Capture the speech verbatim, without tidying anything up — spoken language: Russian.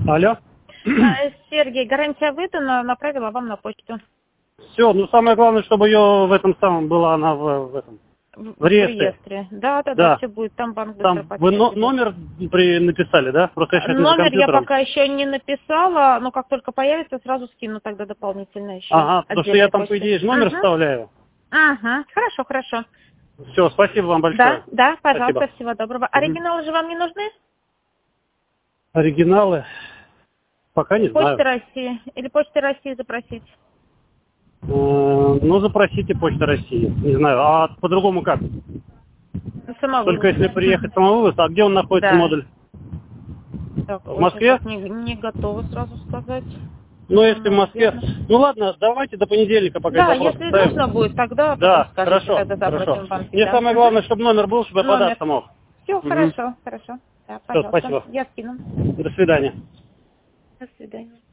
Алло. А, Сергей, гарантия выдана, направила вам на почту. Все, ну самое главное, чтобы ее в этом самом была она в, в этом В, в реестре. реестре. Да, да, да, Да. все будет. Там банк быстро Там вы но- подтвердит. номер при написали, да? Просто я сейчас не за Номер я компьютером. пока еще не написала, но как только появится, сразу скину тогда дополнительно еще Ага, потому что я отдельной там, по почты. идее, же номер Ага. вставляю. Ага, хорошо, хорошо. Все, спасибо вам Да, большое. да, пожалуйста, Спасибо. всего доброго. Мгм. Оригиналы же вам не нужны? Оригиналы пока не знаю. Почта России. Или Почта России запросить? Э, Ну, запросите Почта России. Не знаю, а по-другому как? Только Самовывоз. если приехать самовывоз, а где он находится, Да. модуль? Так, В очень Москве? так не, не готова сразу сказать. Ну, если в Ну, Москве. наверное. Ну ладно, давайте до понедельника пока Да, вопрос если ставим. нужно будет, тогда потом Да, скажите, хорошо, тогда хорошо. запросим в банке, Мне да. самое Мгм. главное, чтобы номер был, чтобы я Номер. податься мог. Все, Угу. хорошо, хорошо. Да, Все, пожалуйста. спасибо. Я скину. До свидания. До свидания.